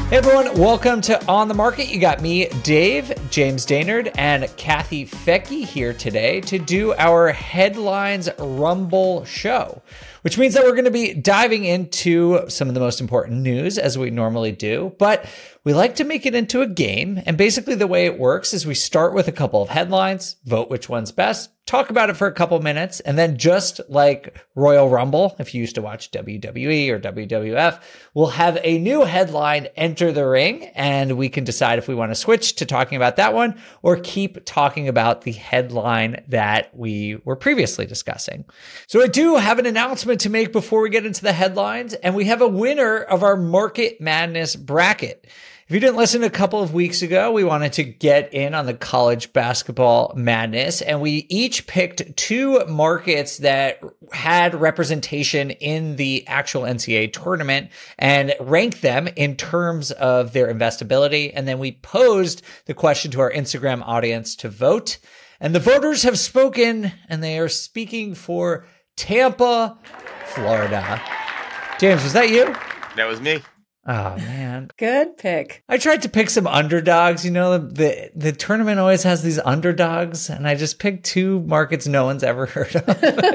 Hey everyone, welcome to On the Market. You got me, Dave, James Daynard, and Kathy Fecky here today to do our Headlines Rumble show, which means that we're going to be diving into some of the most important news as we normally do, but we like to make it into a game. And basically the way it works is we start with a couple of headlines, vote which one's best, talk about it for a couple minutes, and then just like Royal Rumble, if you used to watch WWE or WWF, we'll have a new headline enter the ring, and we can decide if we want to switch to talking about that one or keep talking about the headline that we were previously discussing. So I do have an announcement to make before we get into the headlines, and we have a winner of our Market Madness bracket. If you didn't listen a couple of weeks ago, we wanted to get in on the college basketball madness, and we each picked two markets that had representation in the actual NCAA tournament and ranked them in terms of their investability. And then we posed the question to our Instagram audience to vote. And the voters have spoken, and they are speaking for Tampa, Florida. James, was that you? That was me. Oh, man. Good pick. I tried to pick some underdogs. You know, the tournament always has these underdogs, and I just picked two markets no one's ever heard of.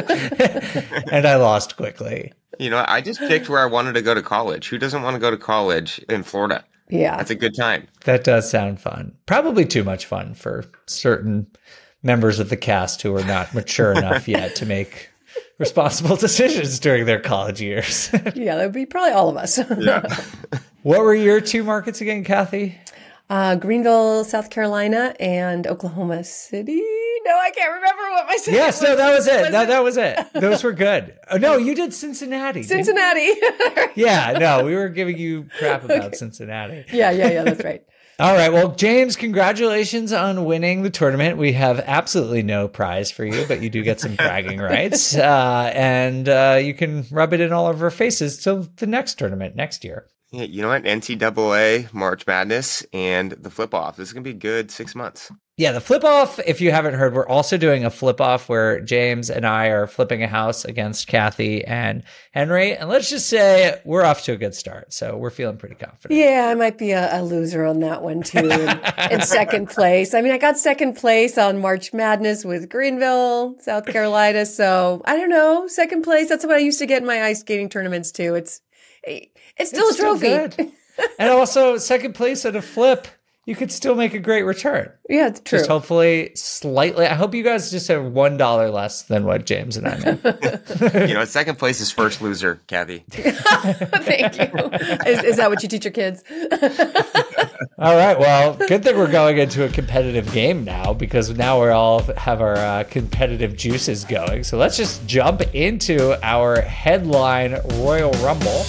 And I lost quickly. You know, I just picked where I wanted to go to college. Who doesn't want to go to college in Florida? Yeah. That's a good time. That does sound fun. Probably too much fun for certain members of the cast who are not mature enough yet to make responsible decisions during their college years. Yeah, that would be probably all of us. Yeah. What were your two markets again, Kathy? Greenville, South Carolina, and Oklahoma City. No, I can't remember what my city Yes, no, that was it. That was it. Those were good. Oh, no, you did Cincinnati. Cincinnati. Yeah, no, we were giving you crap about Cincinnati. Yeah, that's right. All right. Well, James, congratulations on winning the tournament. We have absolutely no prize for you, but you do get some bragging rights. And you can rub it in all of our faces till the next tournament next year. Yeah, you know what? NCAA, March Madness, and the flip-off. This is going to be a good 6 months. Yeah, the flip-off, if you haven't heard, we're also doing a flip-off where James and I are flipping a house against Kathy and Henry. And let's just say we're off to a good start. So we're feeling pretty confident. Yeah, I might be a loser on that one, too, in second place. I mean, I got second place on March Madness with Greenville, South Carolina. So I don't know. Second place, that's what I used to get in my ice skating tournaments, too. It's still a trophy. Good. And also, second place at a flip, you could still make a great return. Yeah, it's true. Just hopefully slightly. I hope you guys just have $1 less than what James and I made. You know, second place is first loser, Kathy. Thank you. Is that what you teach your kids? All right. Well, good thing we're going into a competitive game now, because now we all have our competitive juices going. So let's just jump into our headline Royal Rumble.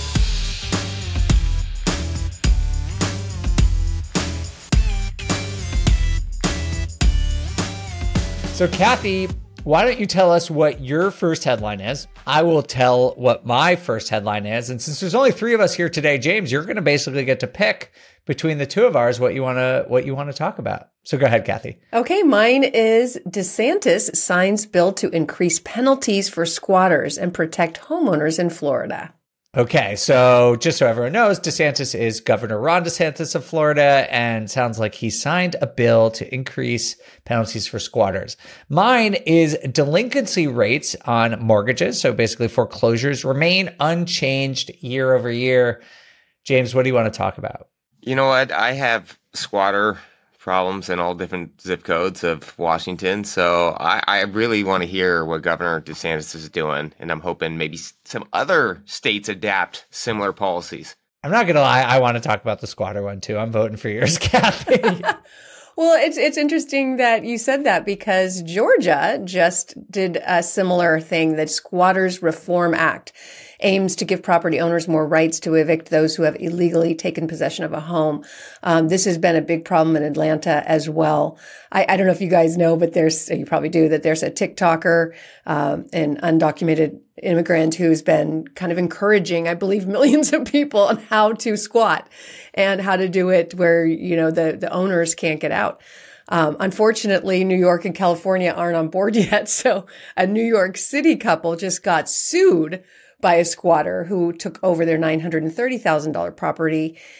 So, Kathy, why don't you tell us what your first headline is? I will tell what my first headline is. And since there's only three of us here today, James, you're going to basically get to pick between the two of ours what you want to talk about. So go ahead, Kathy. Okay, mine is DeSantis signs bill to increase penalties for squatters and protect homeowners in Florida. Okay, so just so everyone knows, DeSantis is Governor Ron DeSantis of Florida, and sounds like he signed a bill to increase penalties for squatters. Mine is delinquency rates on mortgages, so basically foreclosures, remain unchanged year over year. James, what do you want to talk about? You know what? I have squatter problems in all different zip codes of Washington. So I really want to hear what Governor DeSantis is doing. And I'm hoping maybe some other states adapt similar policies. I'm not going to lie. I want to talk about the squatter one too. I'm voting for yours, Kathy. Well, it's interesting that you said that, because Georgia just did a similar thing. The Squatters Reform Act aims to give property owners more rights to evict those who have illegally taken possession of a home. This has been a big problem in Atlanta as well. I don't know if you guys know, but you probably do, that there's a TikToker, an undocumented immigrant who's been kind of encouraging, I believe, millions of people on how to squat and how to do it where, the owners can't get out. Unfortunately, New York and California aren't on board yet. So a New York City couple just got sued by a squatter who took over their $930,000 property.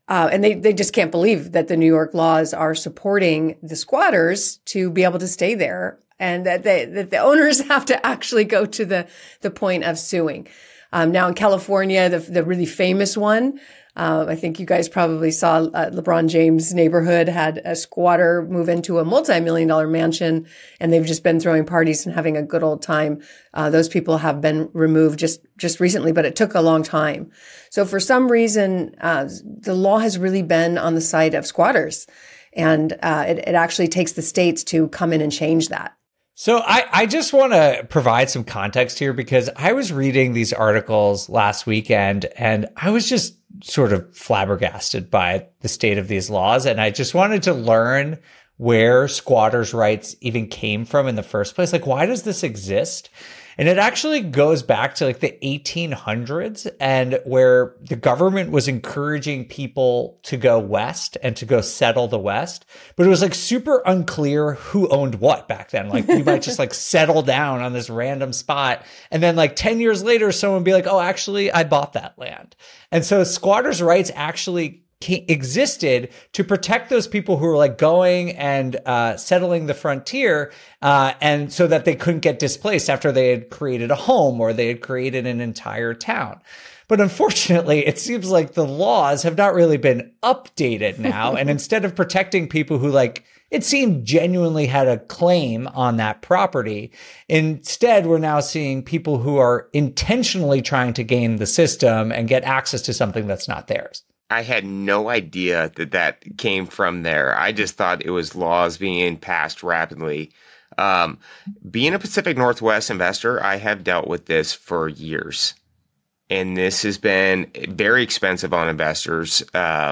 And they just can't believe that the New York laws are supporting the squatters to be able to stay there, and that the owners have to actually go to the point of suing. Now in California, the really famous one, I think you guys probably saw LeBron James' neighborhood had a squatter move into a multi-million-dollar mansion, and they've just been throwing parties and having a good old time. Those people have been removed just recently, but it took a long time. So for some reason, the law has really been on the side of squatters, and it actually takes the states to come in and change that. So I just want to provide some context here, because I was reading these articles last weekend and I was just sort of flabbergasted by the state of these laws. And I just wanted to learn where squatters' rights even came from in the first place. Like, why does this exist? And it actually goes back to like the 1800s, and where the government was encouraging people to go west and to go settle the West. But it was like super unclear who owned what back then. Like you might just like settle down on this random spot, and then like 10 years later, someone would be like, oh, actually, I bought that land. And so squatters' rights actually existed to protect those people who were like going and settling the frontier, and so that they couldn't get displaced after they had created a home or they had created an entire town. But unfortunately, it seems like the laws have not really been updated now. And instead of protecting people who like, it seemed genuinely had a claim on that property, instead, we're now seeing people who are intentionally trying to game the system and get access to something that's not theirs. I had no idea that came from there. I just thought it was laws being passed rapidly. Being a Pacific Northwest investor, I have dealt with this for years. And this has been very expensive on investors.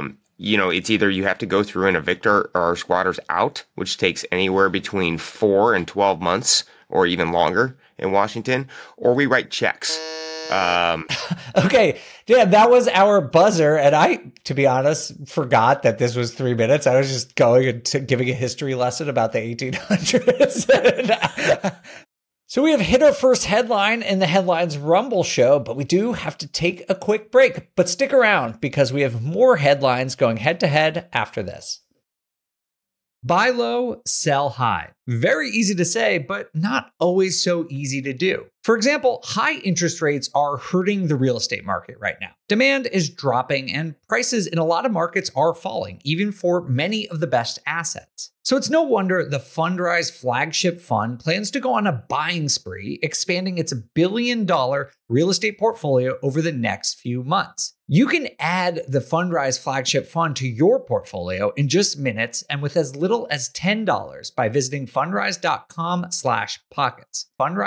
It's either you have to go through and evict our squatters out, which takes anywhere between 4 and 12 months or even longer in Washington, or we write checks. Okay, yeah, that was our buzzer. And I, to be honest, forgot that this was 3 minutes. I was just going and giving a history lesson about the 1800s. So we have hit our first headline in the Headlines Rumble show, but we do have to take a quick break. But stick around, because we have more headlines going head to head after this. Buy low, sell high. Very easy to say, but not always so easy to do. For example, high interest rates are hurting the real estate market right now. Demand is dropping and prices in a lot of markets are falling, even for many of the best assets. So it's no wonder the Fundrise flagship fund plans to go on a buying spree, expanding its $1 billion real estate portfolio over the next few months. You can add the Fundrise flagship fund to your portfolio in just minutes and with as little as $10 by visiting fundrise.com/pockets.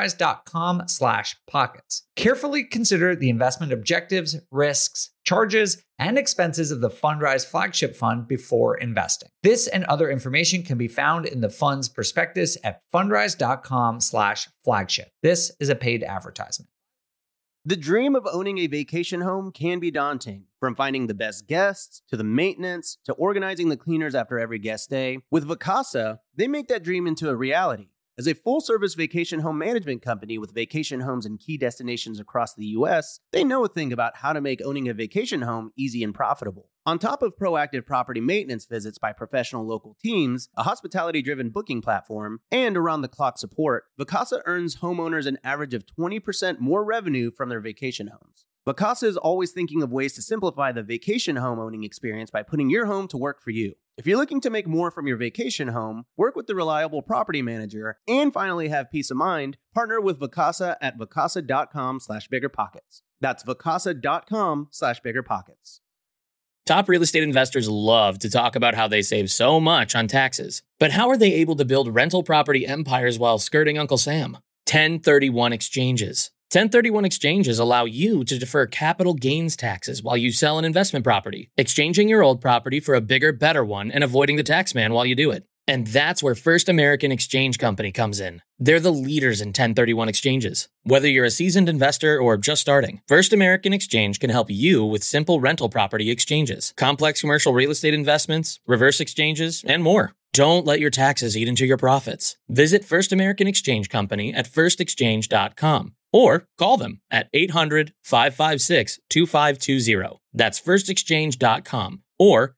Fundrise.com/pockets. Carefully consider the investment objectives, risks, charges, and expenses of the Fundrise flagship fund before investing. This and other information can be found in the fund's prospectus at fundrise.com/flagship. This is a paid advertisement. The dream of owning a vacation home can be daunting. From finding the best guests, to the maintenance, to organizing the cleaners after every guest stay. With Vacasa, they make that dream into a reality. As a full-service vacation home management company with vacation homes in key destinations across the U.S., they know a thing about how to make owning a vacation home easy and profitable. On top of proactive property maintenance visits by professional local teams, a hospitality-driven booking platform, and around-the-clock support, Vacasa earns homeowners an average of 20% more revenue from their vacation homes. Vacasa is always thinking of ways to simplify the vacation home owning experience by putting your home to work for you. If you're looking to make more from your vacation home, work with the reliable property manager, and finally have peace of mind, partner with Vacasa at vacasa.com/biggerpockets. That's vacasa.com/biggerpockets. Top real estate investors love to talk about how they save so much on taxes. But how are they able to build rental property empires while skirting Uncle Sam? 1031 exchanges. 1031 exchanges allow you to defer capital gains taxes while you sell an investment property, exchanging your old property for a bigger, better one and avoiding the tax man while you do it. And that's where First American Exchange Company comes in. They're the leaders in 1031 exchanges. Whether you're a seasoned investor or just starting, First American Exchange can help you with simple rental property exchanges, complex commercial real estate investments, reverse exchanges, and more. Don't let your taxes eat into your profits. Visit First American Exchange Company at firstexchange.com. Or call them at 800-556-2520. That's firstexchange.com. or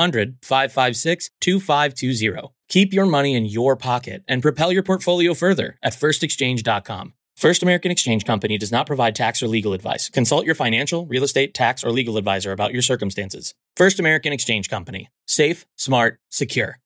800-556-2520. Keep your money in your pocket and propel your portfolio further at firstexchange.com. First American Exchange Company does not provide tax or legal advice. Consult your financial, real estate, tax, or legal advisor about your circumstances. First American Exchange Company. Safe, smart, secure.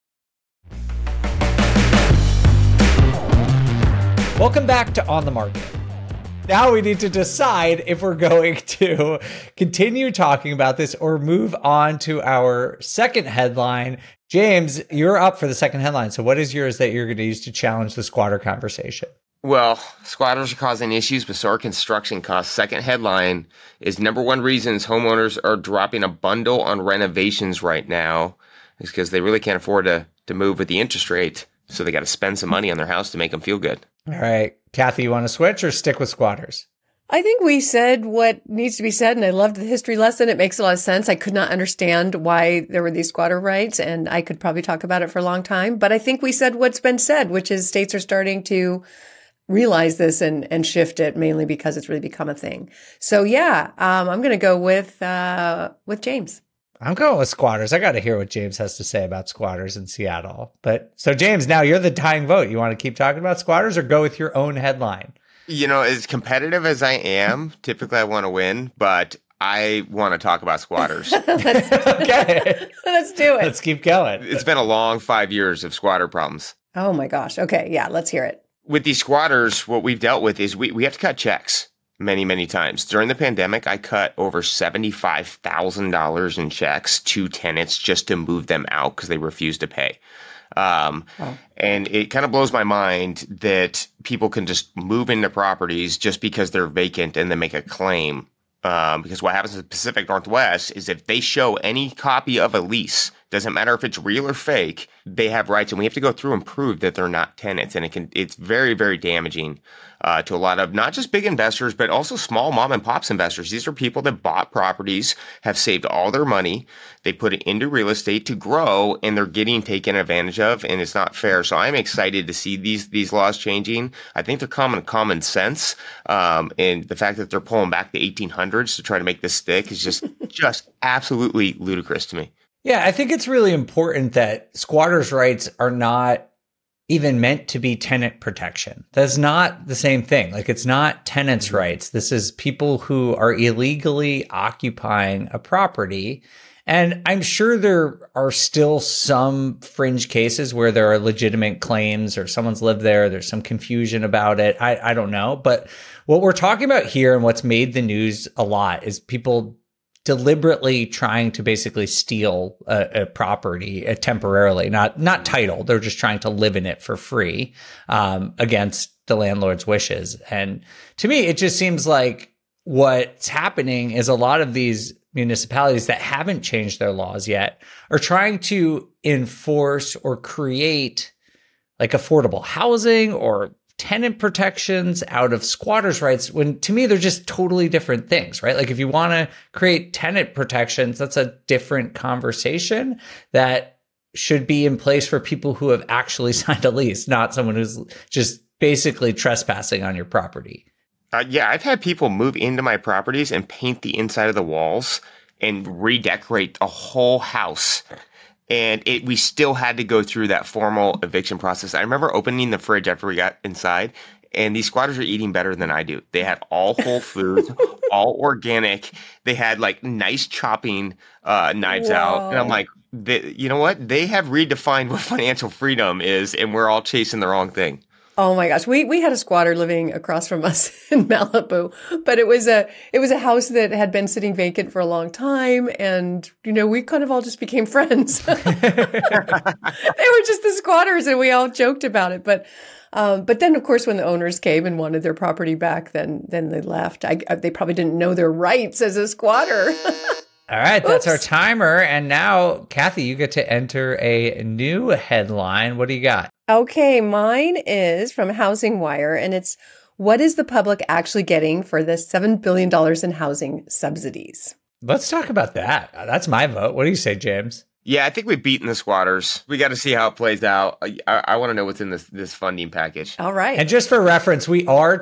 Welcome back to On the Market. Now we need to decide if we're going to continue talking about this or move on to our second headline. James, you're up for the second headline. So what is yours that you're going to use to challenge the squatter conversation? Well, squatters are causing issues, but so are construction costs. Second headline is number one reasons homeowners are dropping a bundle on renovations right now is because they really can't afford to move with the interest rate. So they got to spend some money on their house to make them feel good. All right. Kathy, you want to switch or stick with squatters? I think we said what needs to be said, and I loved the history lesson. It makes a lot of sense. I could not understand why there were these squatter rights, and I could probably talk about it for a long time. But I think we said what's been said, which is states are starting to realize this and shift it, mainly because it's really become a thing. So yeah, I'm going to go with James. I'm going with squatters. I got to hear what James has to say about squatters in Seattle. But so James, now you're the dying vote. You want to keep talking about squatters or go with your own headline? You know, as competitive as I am, typically I want to win, but I want to talk about squatters. Okay. Let's do it. Let's keep going. It's been a long 5 years of squatter problems. Oh my gosh. Okay. Yeah. Let's hear it. With these squatters, what we've dealt with is we have to cut checks many, many times. During the pandemic, I cut over $75,000 in checks to tenants just to move them out because they refused to pay. And it kind of blows my mind that people can just move into properties just because they're vacant and then make a claim. Because what happens in the Pacific Northwest is if they show any copy of a lease, doesn't matter if it's real or fake, they have rights, and we have to go through and prove that they're not tenants. And it's very, very damaging to a lot of not just big investors, but also small mom and pops investors. These are people that bought properties, have saved all their money. They put it into real estate to grow, and they're getting taken advantage of, and it's not fair. So I'm excited to see these laws changing. I think they're common sense. And the fact that they're pulling back the 1800s to try to make this stick is just absolutely ludicrous to me. Yeah, I think it's really important that squatters' rights are not even meant to be tenant protection. That's not the same thing. Like, it's not tenants' rights. This is people who are illegally occupying a property. And I'm sure there are still some fringe cases where there are legitimate claims or someone's lived there. There's some confusion about it. I don't know. But what we're talking about here and what's made the news a lot is people deliberately trying to basically steal a property temporarily, not title. They're just trying to live in it for free against the landlord's wishes. And to me, it just seems like what's happening is a lot of these municipalities that haven't changed their laws yet are trying to enforce or create like affordable housing or tenant protections out of squatters' rights, when to me, they're just totally different things, right? Like if you want to create tenant protections, that's a different conversation that should be in place for people who have actually signed a lease, not someone who's just basically trespassing on your property. Yeah, I've had people move into my properties and paint the inside of the walls and redecorate a whole house. And we still had to go through that formal eviction process. I remember opening the fridge after we got inside, and these squatters are eating better than I do. They had all whole foods, all organic. They had like nice chopping knives out. And I'm like, you know what? They have redefined what financial freedom is, and we're all chasing the wrong thing. Oh my gosh. We had a squatter living across from us in Malibu, but it was a house that had been sitting vacant for a long time. And, we kind of all just became friends. They were just the squatters and we all joked about it. But then of course, when the owners came and wanted their property back, then they left. They probably didn't know their rights as a squatter. All right, that's our timer. And now, Kathy, you get to enter a new headline. What do you got? Okay, mine is from Housing Wire, and it's, what is the public actually getting for the $7 billion in housing subsidies? Let's talk about that. That's my vote. What do you say, James? Yeah, I think we've beaten the squatters. We got to see how it plays out. I want to know what's in this funding package. All right. And just for reference, we are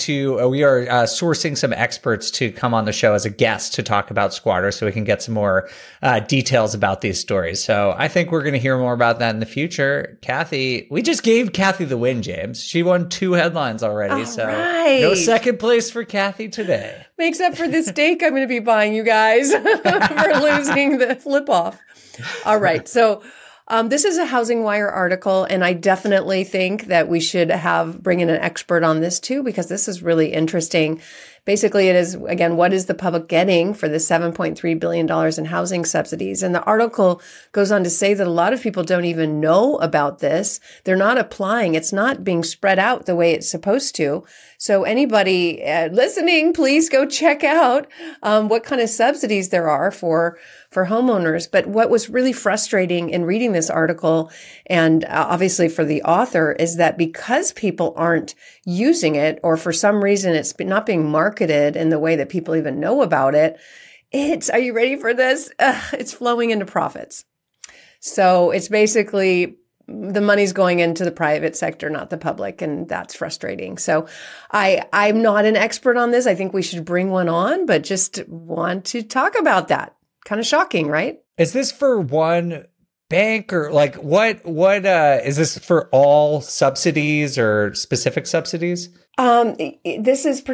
sourcing some experts to come on the show as a guest to talk about squatters so we can get some more details about these stories. So I think we're going to hear more about that in the future. Kathy, we just gave Kathy the win, James. She won 2 headlines already. No second place for Kathy today. Makes up for the steak I'm going to be buying you guys for losing the flip off. All right. So this is a Housing Wire article, and I definitely think that we should bring in an expert on this too, because this is really interesting. Basically, it is, again, what is the public getting for the $7.3 billion in housing subsidies? And the article goes on to say that a lot of people don't even know about this. They're not applying. It's not being spread out the way it's supposed to. So anybody listening, please go check out what kind of subsidies there are for homeowners. But what was really frustrating in reading this article, and obviously for the author, is that because people aren't using it, or for some reason it's not being marketed in the way that people even know about it, are you ready for this? It's flowing into profits. So it's basically the money's going into the private sector, not the public, and that's frustrating. So I'm not an expert on this. I think we should bring one on, but just want to talk about that. Kind of shocking, right? Is this for one bank, or like what is this for all subsidies or specific subsidies? This is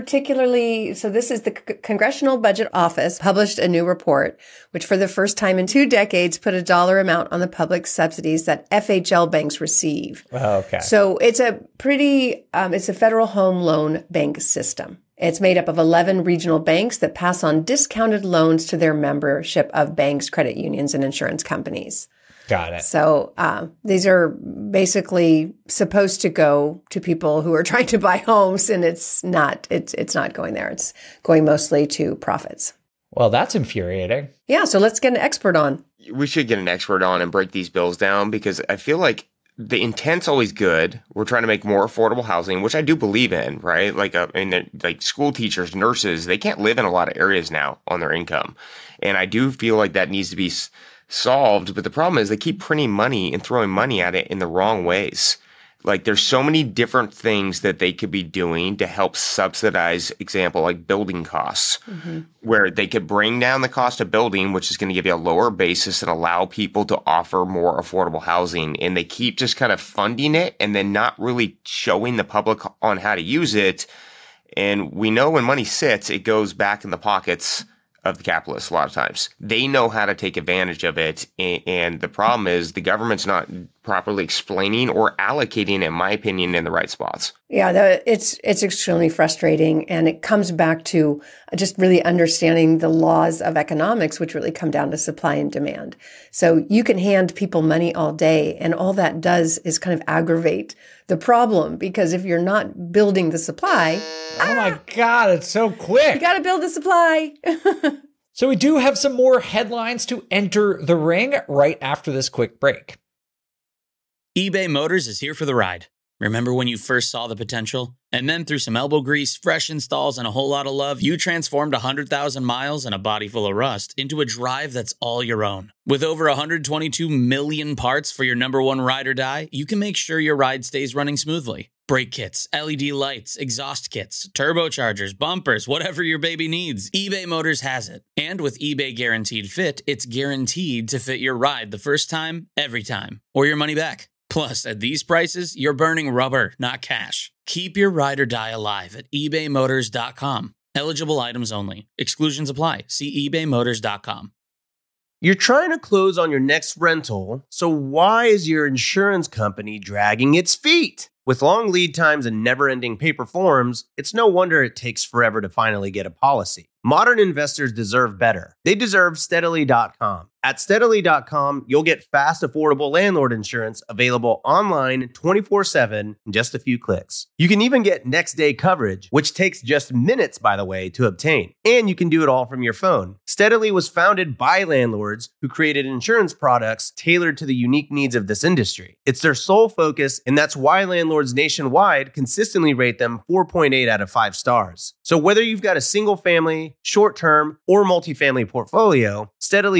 the Congressional Budget Office published a new report, which for the first time in 2 decades put a dollar amount on the public subsidies that FHL banks receive. Oh, okay. So it's it's a federal home loan bank system. It's made up of 11 regional banks that pass on discounted loans to their membership of banks, credit unions, and insurance companies. Got it. So these are basically supposed to go to people who are trying to buy homes, and it's not going there. It's going mostly to profits. Well, that's infuriating. Yeah, so let's get an expert on. We should get an expert on and break these bills down, because I feel like the intent's always good. We're trying to make more affordable housing, which I do believe in, right? Like school teachers, nurses, they can't live in a lot of areas now on their income. And I do feel like that needs to be solved. But the problem is they keep printing money and throwing money at it in the wrong ways. Like there's so many different things that they could be doing to help subsidize, example, like building costs, where they could bring down the cost of building, which is going to give you a lower basis and allow people to offer more affordable housing. And they keep just kind of funding it and then not really showing the public on how to use it. And we know when money sits, it goes back in the pockets of the capitalists a lot of times. They know how to take advantage of it. And the problem is the government's not properly explaining or allocating, in my opinion, in the right spots. Yeah, it's extremely frustrating. And it comes back to just really understanding the laws of economics, which really come down to supply and demand. So you can hand people money all day, and all that does is kind of aggravate the problem, because if you're not building the supply, oh my God, it's so quick. You got to build the supply. So we do have some more headlines to enter the ring right after this quick break. eBay Motors is here for the ride. Remember when you first saw the potential? And then through some elbow grease, fresh installs, and a whole lot of love, you transformed 100,000 miles and a body full of rust into a drive that's all your own. With over 122 million parts for your number one ride or die, you can make sure your ride stays running smoothly. Brake kits, LED lights, exhaust kits, turbochargers, bumpers, whatever your baby needs, eBay Motors has it. And with eBay Guaranteed Fit, it's guaranteed to fit your ride the first time, every time, or your money back. Plus, at these prices, you're burning rubber, not cash. Keep your ride or die alive at ebaymotors.com. Eligible items only. Exclusions apply. See ebaymotors.com. You're trying to close on your next rental, so why is your insurance company dragging its feet? With long lead times and never-ending paper forms, it's no wonder it takes forever to finally get a policy. Modern investors deserve better. They deserve Steadily.com. At Steadily.com, you'll get fast, affordable landlord insurance available online 24/7 in just a few clicks. You can even get next-day coverage, which takes just minutes, by the way, to obtain. And you can do it all from your phone. Steadily was founded by landlords who created insurance products tailored to the unique needs of this industry. It's their sole focus, and that's why landlords nationwide consistently rate them 4.8 out of 5 stars. So whether you've got a single-family, short-term, or multifamily portfolio, Steadily.com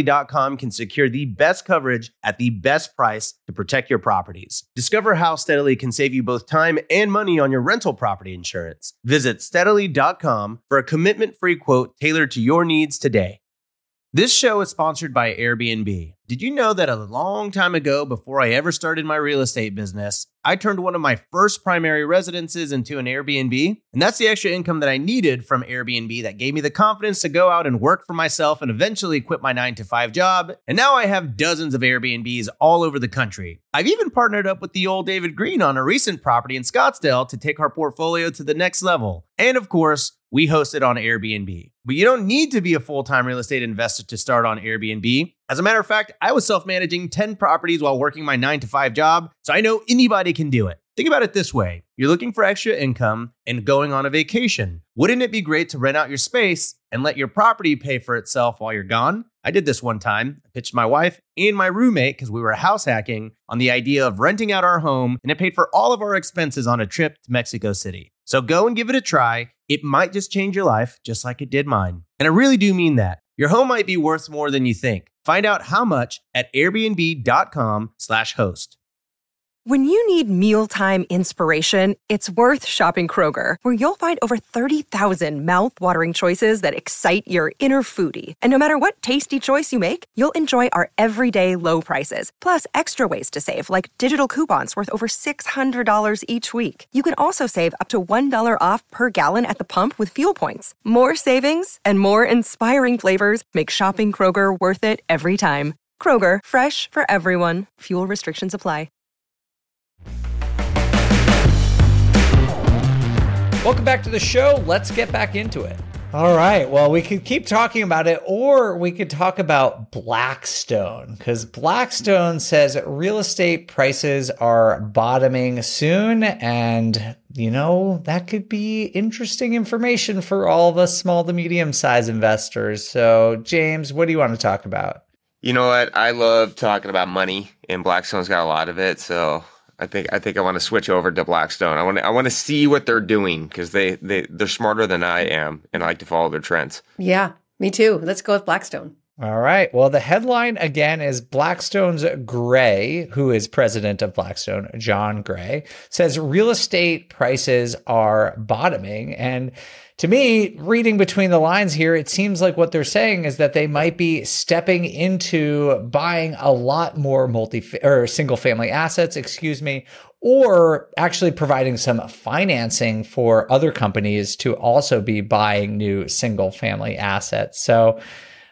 Airbnb.com can secure the best coverage at the best price to protect your properties. Discover how Steadily can save you both time and money on your rental property insurance. Visit Steadily.com for a commitment-free quote tailored to your needs today. This show is sponsored by Airbnb. Did you know that a long time ago, before I ever started my real estate business, I turned one of my first primary residences into an Airbnb? And that's the extra income that I needed from Airbnb that gave me the confidence to go out and work for myself and eventually quit my 9-to-5 job. And now I have dozens of Airbnbs all over the country. I've even partnered up with the old David Green on a recent property in Scottsdale to take our portfolio to the next level. And of course, we host it on Airbnb. But you don't need to be a full-time real estate investor to start on Airbnb. As a matter of fact, I was self-managing 10 properties while working my 9-to-5 job, so I know anybody can do it. Think about it this way. You're looking for extra income and going on a vacation. Wouldn't it be great to rent out your space and let your property pay for itself while you're gone? I did this one time. I pitched my wife and my roommate, because we were house hacking, on the idea of renting out our home, and it paid for all of our expenses on a trip to Mexico City. So go and give it a try. It might just change your life, just like it did mine. And I really do mean that. Your home might be worth more than you think. Find out how much at airbnb.com/host. When you need mealtime inspiration, it's worth shopping Kroger, where you'll find over 30,000 mouth-watering choices that excite your inner foodie. And no matter what tasty choice you make, you'll enjoy our everyday low prices, plus extra ways to save, like digital coupons worth over $600 each week. You can also save up to $1 off per gallon at the pump with fuel points. More savings and more inspiring flavors make shopping Kroger worth it every time. Kroger, fresh for everyone. Fuel restrictions apply. Welcome back to the show. Let's get back into it. All right. Well, we could keep talking about it, or we could talk about Blackstone, because Blackstone says real estate prices are bottoming soon. And, you know, that could be interesting information for all of us small to medium-sized investors. So, James, what do you want to talk about? You know what? I love talking about money, and Blackstone's got a lot of it. So I think I want to switch over to Blackstone. I want to see what they're doing, because they're smarter than I am, and I like to follow their trends. Yeah, me too. Let's go with Blackstone. All right. Well, the headline again is Blackstone's Gray, who is president of Blackstone, John Gray, says real estate prices are bottoming. And to me, reading between the lines here, it seems like what they're saying is that they might be stepping into buying a lot more single family assets, or actually providing some financing for other companies to also be buying new single family assets. So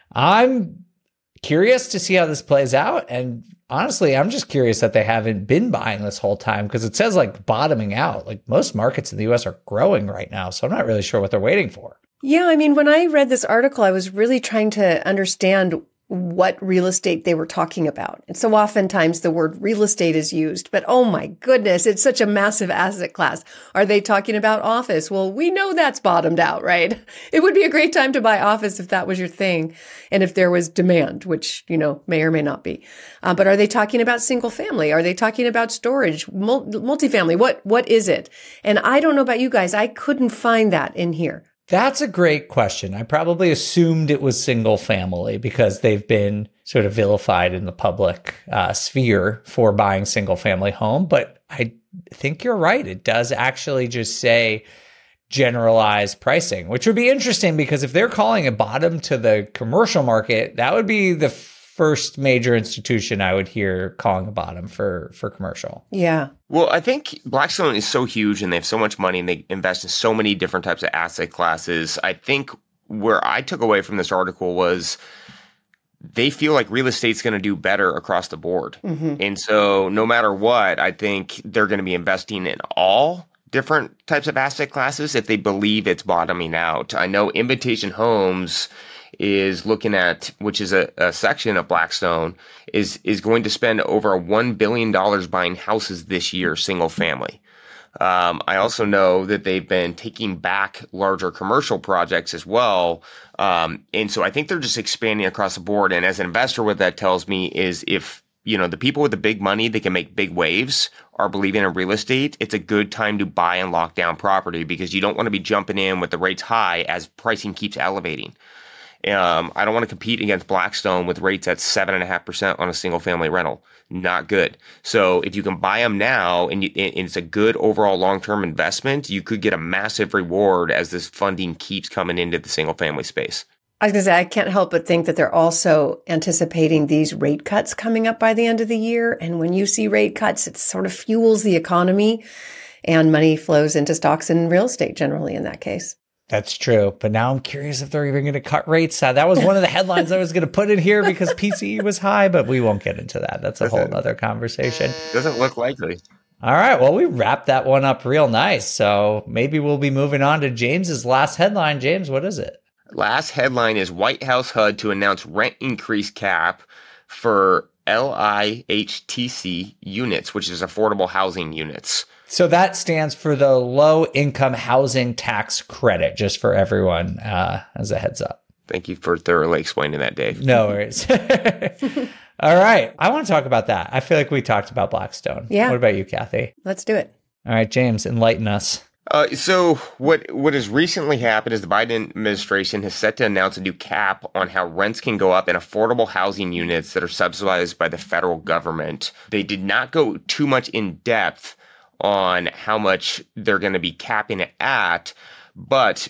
I'm curious to see how this plays out. And honestly, I'm just curious that they haven't been buying this whole time, because it says like bottoming out. Like most markets in the US are growing right now. So I'm not really sure what they're waiting for. Yeah, I mean, when I read this article, I was really trying to understand what real estate they were talking about. And so oftentimes the word real estate is used, but oh my goodness, it's such a massive asset class. Are they talking about office? Well, we know that's bottomed out, right? It would be a great time to buy office if that was your thing and if there was demand, which, you know, may or may not be. But are they talking about single family? Are they talking about storage, multifamily? What is it? And I don't know about you guys. I couldn't find that in here. That's a great question. I probably assumed it was single family because they've been sort of vilified in the public sphere for buying single family home. But I think you're right. It does actually just say generalized pricing, which would be interesting, because if they're calling a bottom to the commercial market, that would be the first major institution I would hear calling a bottom for commercial. Yeah. Well, I think Blackstone is so huge and they have so much money and they invest in so many different types of asset classes. I think where I took away from this article was they feel like real estate's going to do better across the board. Mm-hmm. And so no matter what, I think they're going to be investing in all different types of asset classes if they believe it's bottoming out. I know Invitation Homes is looking at, which is a section of Blackstone, is going to spend over $1 billion buying houses this year, single family. I also know that they've been taking back larger commercial projects as well. And so I think they're just expanding across the board. And as an investor, what that tells me is if, you know, the people with the big money that can make big waves are believing in real estate, it's a good time to buy and lock down property, because you don't want to be jumping in with the rates high as pricing keeps elevating. I don't want to compete against Blackstone with rates at 7.5% on a single family rental. Not good. So if you can buy them now and it's a good overall long-term investment, you could get a massive reward as this funding keeps coming into the single family space. I was going to say, I can't help but think that they're also anticipating these rate cuts coming up by the end of the year. And when you see rate cuts, it sort of fuels the economy and money flows into stocks and real estate generally in that case. That's true. But now I'm curious if they're even going to cut rates. That was one of the headlines I was going to put in here because PCE was high, but we won't get into that. That's a whole other conversation. Doesn't look likely. All right. Well, we wrapped that one up real nice. So maybe we'll be moving on to James's last headline. James, what is it? Last headline is White House HUD to announce rent increase cap for LIHTC units, which is affordable housing units. So that stands for the Low Income Housing Tax Credit, just for everyone as a heads up. Thank you for thoroughly explaining that, Dave. No worries. All right. I want to talk about that. I feel like we talked about Blackstone. Yeah. What about you, Kathy? Let's do it. All right, James, enlighten us. So what has recently happened is the Biden administration has set to announce a new cap on how rents can go up in affordable housing units that are subsidized by the federal government. They did not go too much in depth on how much they're going to be capping it at. But,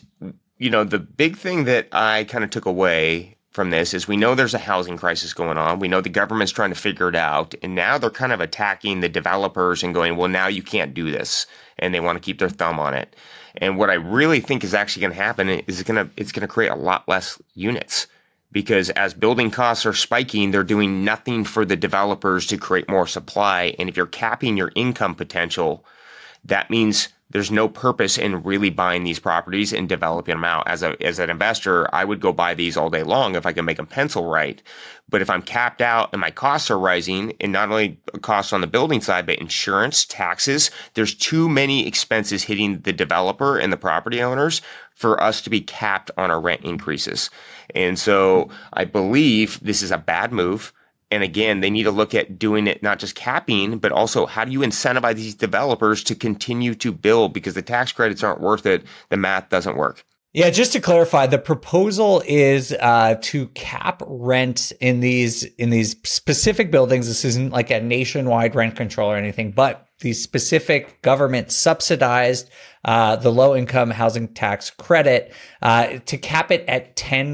the big thing that I kind of took away from this is we know there's a housing crisis going on. We know the government's trying to figure it out. And now they're kind of attacking the developers and going, well, now you can't do this. And they want to keep their thumb on it. And what I really think is actually going to happen is it's going to create a lot less units, because as building costs are spiking, they're doing nothing for the developers to create more supply. And if you're capping your income potential, that means there's no purpose in really buying these properties and developing them out. As an investor, I would go buy these all day long if I can make them pencil right. But if I'm capped out and my costs are rising, and not only costs on the building side, but insurance, taxes, there's too many expenses hitting the developer and the property owners for us to be capped on our rent increases. And so I believe this is a bad move. And again, they need to look at doing it, not just capping, but also how do you incentivize these developers to continue to build, because the tax credits aren't worth it. The math doesn't work. Yeah, just to clarify, the proposal is to cap rent in these specific buildings. This isn't like a nationwide rent control or anything, but these specific government subsidized the low income housing tax credit to cap it at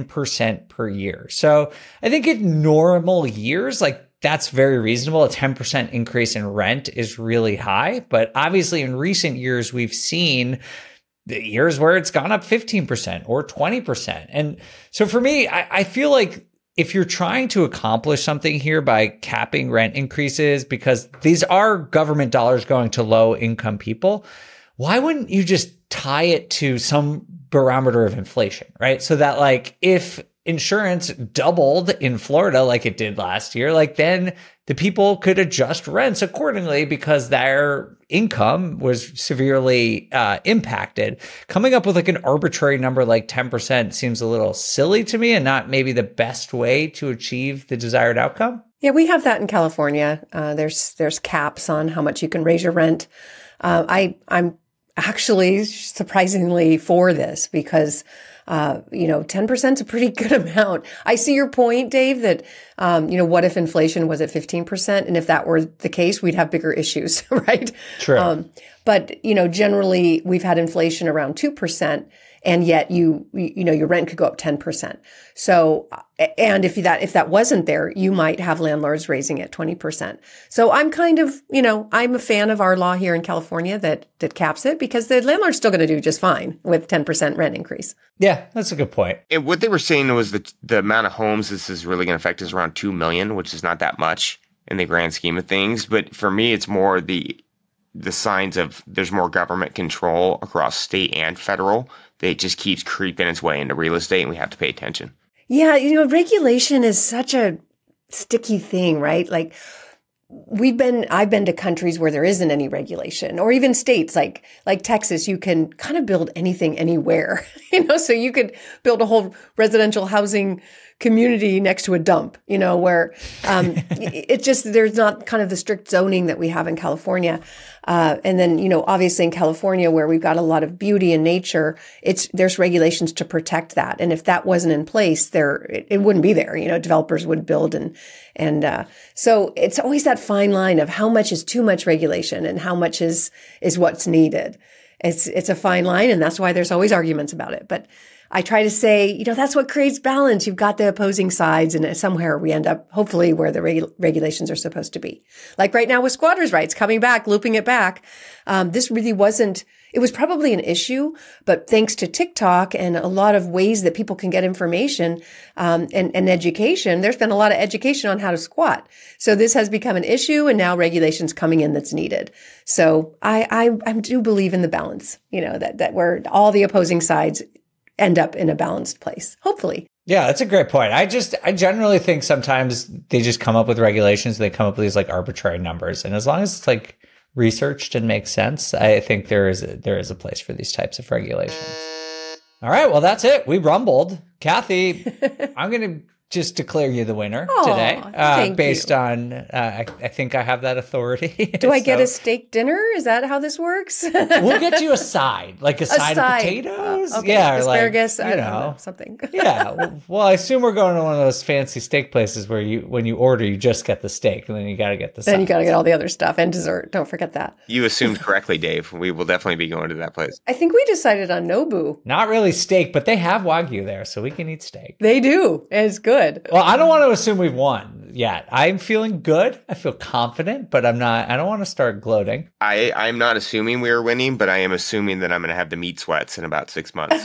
10% per year. So I think in normal years, that's very reasonable. A 10% increase in rent is really high, but obviously in recent years we've seen the years where it's gone up 15% or 20%. And so for me, I feel like if you're trying to accomplish something here by capping rent increases, because these are government dollars going to low income people, why wouldn't you just tie it to some barometer of inflation, right? So that if insurance doubled in Florida like it did last year, then the people could adjust rents accordingly because their income was severely impacted. Coming up with an arbitrary number like 10% seems a little silly to me and not maybe the best way to achieve the desired outcome. Yeah, we have that in California. There's caps on how much you can raise your rent. I'm actually surprisingly for this because 10% is a pretty good amount. I see your point, Dave, that, what if inflation was at 15%? And if that were the case, we'd have bigger issues, right? True. But generally we've had inflation around 2%. And yet your rent could go up 10%. So, and if that wasn't there, you might have landlords raising it 20%. So I'm kind of, I'm a fan of our law here in California that caps it, because the landlord's still going to do just fine with 10% rent increase. Yeah, that's a good point. And what they were saying was that the amount of homes this is really going to affect is around 2 million, which is not that much in the grand scheme of things. But for me, it's more the signs of there's more government control across state and federal. It just keeps creeping its way into real estate, and we have to pay attention. Yeah, regulation is such a sticky thing, right? I've been to countries where there isn't any regulation, or even states like Texas, you can kind of build anything anywhere, so you could build a whole residential housing community next to a dump, where it's just, there's not kind of the strict zoning that we have in California. And then, obviously in California, where we've got a lot of beauty and nature, there's regulations to protect that. And if that wasn't in place, it wouldn't be there. Developers would build and so it's always that fine line of how much is too much regulation and how much is what's needed. It's a fine line, and that's why there's always arguments about it. But I try to say, that's what creates balance. You've got the opposing sides, and somewhere we end up, hopefully, where the regulations are supposed to be. Like right now with squatters' rights, coming back, looping it back. This really wasn't, it was probably an issue, but thanks to TikTok and a lot of ways that people can get information, and education, there's been a lot of education on how to squat. So this has become an issue, and now regulations coming in that's needed. So I do believe in the balance, that where all the opposing sides end up in a balanced place, hopefully. Yeah, that's a great point. I generally think sometimes they just come up with regulations. They come up with these like arbitrary numbers. And as long as it's like researched and makes sense, I think there is a place for these types of regulations. All right, well, that's it. We rumbled. Kathy, I'm going to just declare you the winner today, based on, I think I have that authority. Do I get a steak dinner? Is that how this works? We'll get you a side, like a side of potatoes. Okay. Yeah, asparagus, like, I don't know, something. Yeah. Well, I assume we're going to one of those fancy steak places where when you order, you just get the steak, and then you got to get the Then you got to get all the other stuff and dessert. Don't forget that. You assumed correctly, Dave. We will definitely be going to that place. I think we decided on Nobu. Not really steak, but they have Wagyu there, so we can eat steak. They do. And it's good. Well, I don't want to assume we've won yet. I'm feeling good. I feel confident, but I don't want to start gloating. I'm not assuming we are winning, but I am assuming that I'm going to have the meat sweats in about 6 months.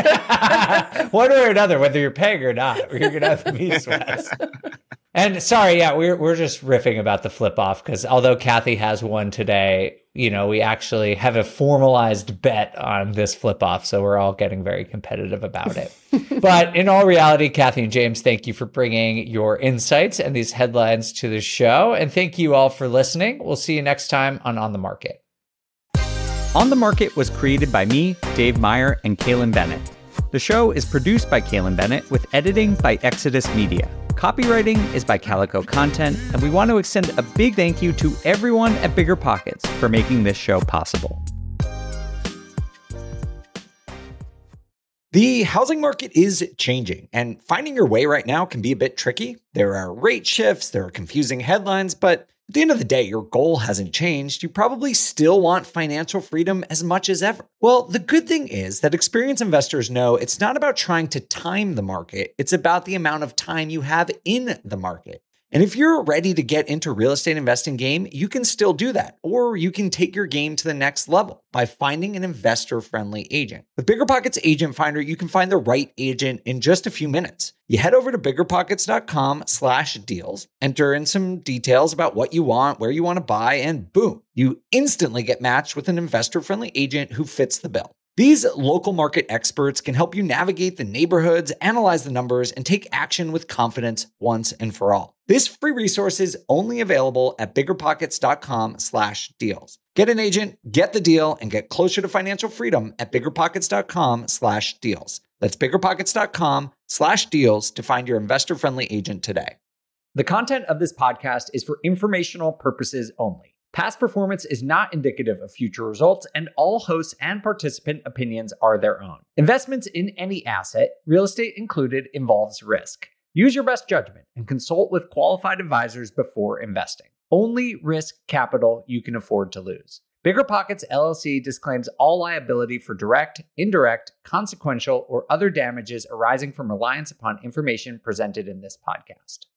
One way or another, whether you're paying or not, you're going to have the meat sweats. And sorry, yeah, we're just riffing about the flip off because although Kathy has won today, we actually have a formalized bet on this flip off. So we're all getting very competitive about it. But in all reality, Kathy and James, thank you for bringing your insights and these headlines to the show. And thank you all for listening. We'll see you next time on The Market. On the Market was created by me, Dave Meyer, and Kaylin Bennett. The show is produced by Kaylin Bennett with editing by Exodus Media. Copywriting is by Calico Content, and we want to extend a big thank you to everyone at BiggerPockets for making this show possible. The housing market is changing, and finding your way right now can be a bit tricky. There are rate shifts, there are confusing headlines, but at the end of the day, your goal hasn't changed. You probably still want financial freedom as much as ever. Well, the good thing is that experienced investors know it's not about trying to time the market. It's about the amount of time you have in the market. And if you're ready to get into real estate investing game, you can still do that. Or you can take your game to the next level by finding an investor-friendly agent. With BiggerPockets Agent Finder, you can find the right agent in just a few minutes. You head over to biggerpockets.com/deals, enter in some details about what you want, where you want to buy, and boom, you instantly get matched with an investor-friendly agent who fits the bill. These local market experts can help you navigate the neighborhoods, analyze the numbers, and take action with confidence once and for all. This free resource is only available at biggerpockets.com/deals. Get an agent, get the deal, and get closer to financial freedom at biggerpockets.com/deals. That's biggerpockets.com/deals to find your investor-friendly agent today. The content of this podcast is for informational purposes only. Past performance is not indicative of future results, and all hosts and participant opinions are their own. Investments in any asset, real estate included, involves risk. Use your best judgment and consult with qualified advisors before investing. Only risk capital you can afford to lose. BiggerPockets LLC disclaims all liability for direct, indirect, consequential, or other damages arising from reliance upon information presented in this podcast.